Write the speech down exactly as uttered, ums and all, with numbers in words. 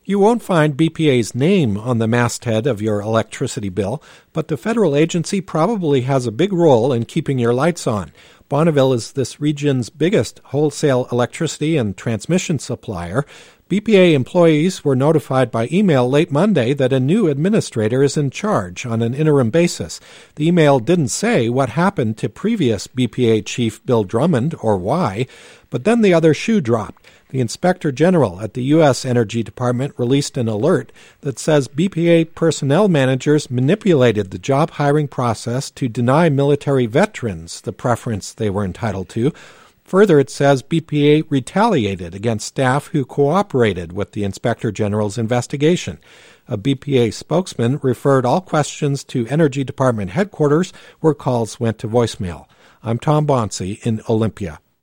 You won't find B P A's name on the masthead of your electricity bill, but the federal agency probably has a big role in keeping your lights on. Bonneville is this region's biggest wholesale electricity and transmission supplier. B P A employees were notified by email late Monday that a new administrator is in charge on an interim basis. The email didn't say what happened to previous B P A chief Bill Drummond or why, but then the other shoe dropped. The Inspector General at the U S Energy Department released an alert that says B P A personnel managers manipulated the job hiring process to deny military veterans the preference they were entitled to. Further, it says B P A retaliated against staff who cooperated with the Inspector General's investigation. A B P A spokesman referred all questions to Energy Department headquarters, where calls went to voicemail. I'm Tom Bonsi in Olympia.